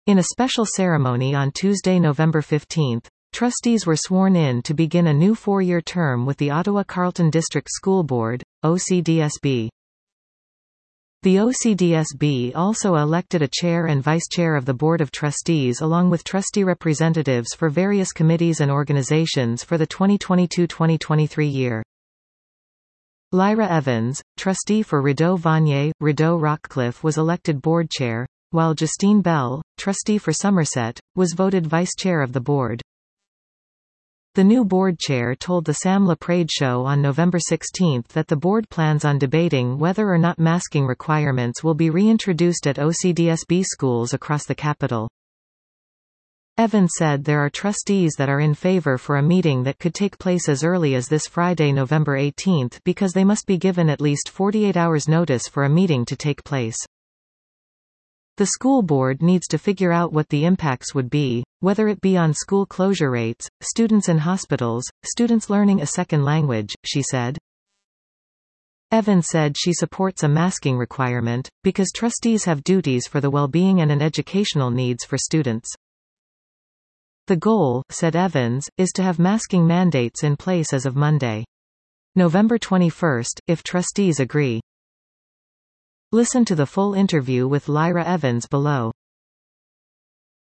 In a special ceremony on Tuesday, November 15, trustees were sworn in to begin a new 4-year term with the Ottawa-Carleton District School Board, OCDSB. The OCDSB also elected a chair and vice-chair of the Board of Trustees along with trustee representatives for various committees and organizations for the 2022-2023 year. Lyra Evans, trustee for Rideau-Vanier, Rideau-Rockcliffe was elected board chair, while Justine Bell, trustee for Somerset, was voted vice-chair of the board. The new board chair told the Sam LaPrade Show on November 16 that the board plans on debating whether or not masking requirements will be reintroduced at OCDSB schools across the capital. Evans said there are trustees that are in favor for a meeting that could take place as early as this Friday, November 18, because they must be given at least 48 hours notice for a meeting to take place. The school board needs to figure out what the impacts would be, whether it be on school closure rates, students in hospitals, students learning a second language, she said. Evans said she supports a masking requirement, because trustees have duties for the well-being and educational needs for students. The goal, said Evans, is to have masking mandates in place as of Monday, November 21, if trustees agree. Listen to the full interview with Lyra Evans below.